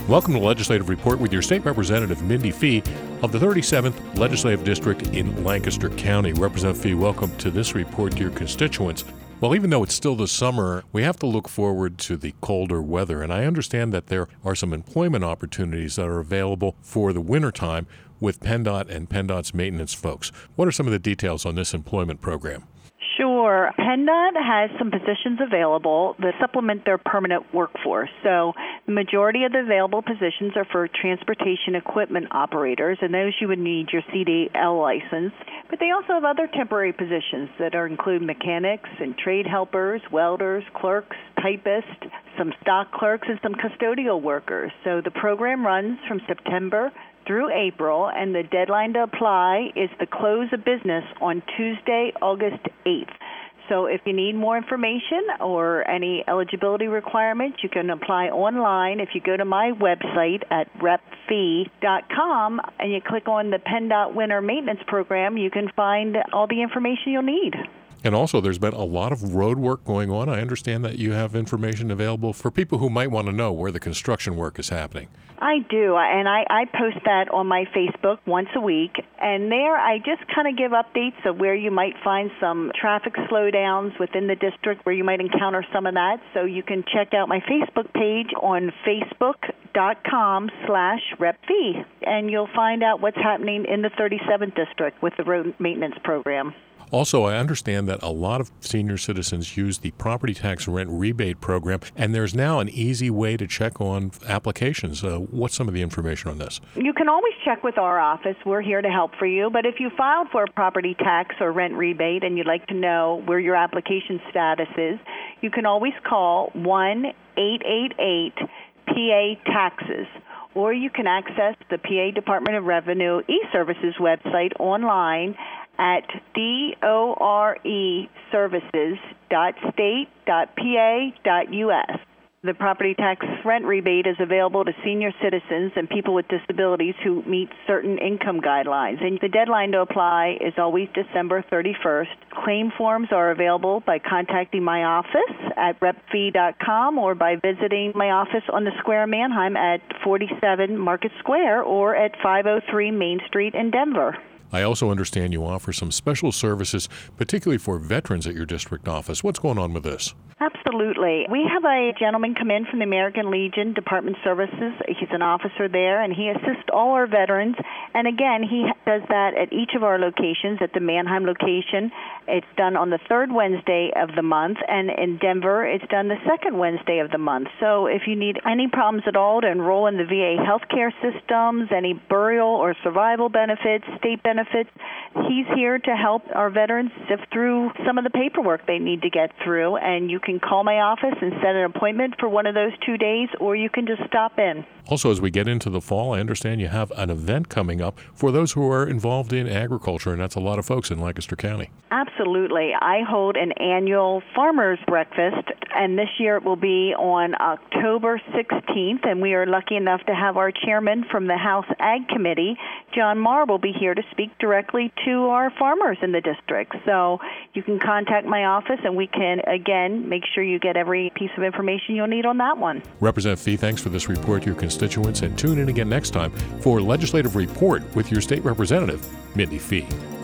Welcome to Legislative Report with your State Representative Mindy Fee of the 37th Legislative District in Lancaster County. Representative Fee, welcome to this report to your constituents. Well, even though it's still the summer, we have to look forward to the colder weather, and I understand that there are some employment opportunities that are available for the wintertime with PennDOT and PennDOT's maintenance folks. What are some of the details on this employment program? Sure. PennDOT has some positions available that supplement their permanent workforce. So the majority of the available positions are for transportation equipment operators, and those you would need your CDL license. But they also have other temporary positions that include mechanics and trade helpers, welders, clerks, typists, some stock clerks, and some custodial workers. So the program runs from September through April, and the deadline to apply is the close of business on Tuesday, August 8th. So if you need more information or any eligibility requirements, you can apply online. If you go to my website at repfee.com and you click on the PennDOT Winter Maintenance Program, you can find all the information you'll need. And also, there's been a lot of road work going on. I understand that you have information available for people who might want to know where the construction work is happening. I do, and I post that on my Facebook once a week. And there I just kind of give updates of where you might find some traffic slowdowns within the district, where you might encounter some of that. So you can check out my Facebook page on facebook.com/repfee, and you'll find out what's happening in the 37th district with the road maintenance program. Also, I understand that a lot of senior citizens use the property tax rent rebate program, and there's now an easy way to check on applications. What's some of the information on this? You can always check with our office. We're here to help for you. But if you filed for a property tax or rent rebate and you'd like to know where your application status is, you can always call 1-888-PA-TAXES. Or you can access the PA Department of Revenue e-Services website online at doreservices.state.pa.us. The property tax rent rebate is available to senior citizens and people with disabilities who meet certain income guidelines. And the deadline to apply is always December 31st. Claim forms are available by contacting my office at repfee.com or by visiting my office on the Square in Manheim at 47 Market Square or at 503 Main Street in Denver. I also understand you offer some special services, particularly for veterans at your district office. What's going on with this? Absolutely. We have a gentleman come in from the American Legion Department Services. He's an officer there, and he assists all our veterans. And again, he does that at each of our locations. At the Manheim location, it's done on the third Wednesday of the month, and in Denver, it's done the second Wednesday of the month. So if you need any problems at all to enroll in the VA healthcare systems, any burial or survival benefits, state benefits, he's here to help our veterans sift through some of the paperwork they need to get through. And you can call my office and set an appointment for one of those 2 days, or you can just stop in. Also, as we get into the fall, I understand you have an event coming up for those who are involved in agriculture, and that's a lot of folks in Lancaster County. Absolutely. I hold an annual farmers breakfast, and this year it will be on October 16th, and we are lucky enough to have our chairman from the House Ag Committee, John Marr, will be here to speak directly to our farmers in the district. So you can contact my office, and we can, again, make sure you get every piece of information you'll need on that one. Representative Fee, thanks for this report to your constituents, and tune in again next time for Legislative Report with your state representative, Mindy Fee.